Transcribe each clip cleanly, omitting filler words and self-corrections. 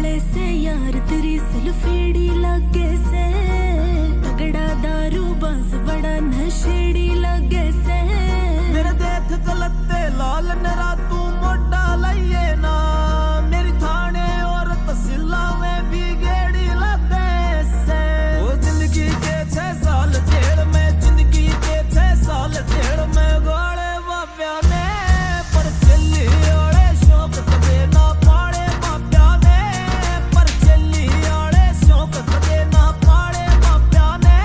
वाले से यार तेरी सिलफेड़ी लगे से, तगड़ा दारू बांस बड़ा नशेड़ी लगे से। मेरे देख गलते लाल नरा तू मोटा लइए ना, मेरी थाने और तहसीला में भी गेड़ी लगे से। वो जिंदगी के 6 साल जेल में, जिंदगी के 6 साल जेल में गोले बाप्या ने, पर चली ओले शौक कदे ना पाड़े बाप्या ने, पर चली ओले शौक कदे ना पाड़े बाप्या ने।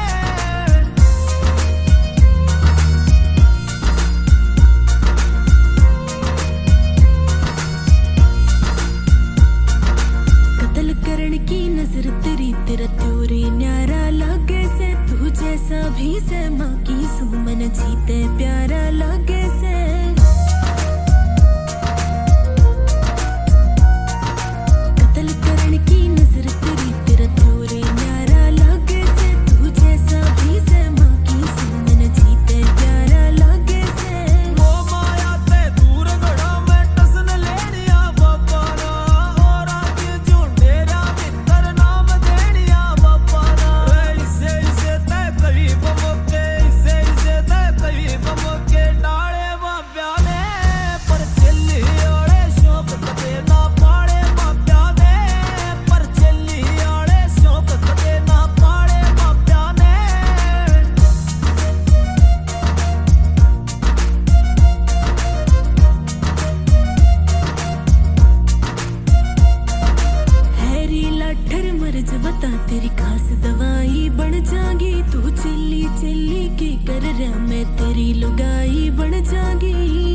कत्ल करने की नजर तेरी, तेरा त्योरे न्यारा लगे से। तू जैसा भी से माँ की सुमन जीते प्यारा लगे से। कत्ल करने की नजर तेरी, तेरा त्योरे न्यारा लगे से। तू जैसा भी से माँ की सुमन जीते प्यारा लगे से। वो माया ते दूर गड़ा में टसन लेनिया बाबा ना, और आज झूठेरा मित्र नाम देनिया बाबा ना। इसे ते करीब मौके, इसे ते करीब मौके डाले बाब्या ने, पर चली ओले शौक कदे ना पाड़े बाब्या ने, पर चली ओले शौक कदे ना पाड़े बाब्या ने। हैरी लाठर मर्ज बता तेरी खास दवाई बन जागी। तू चिल्ली चिल्ली के कर रहा मैं तेरी लुगाई बन जागी।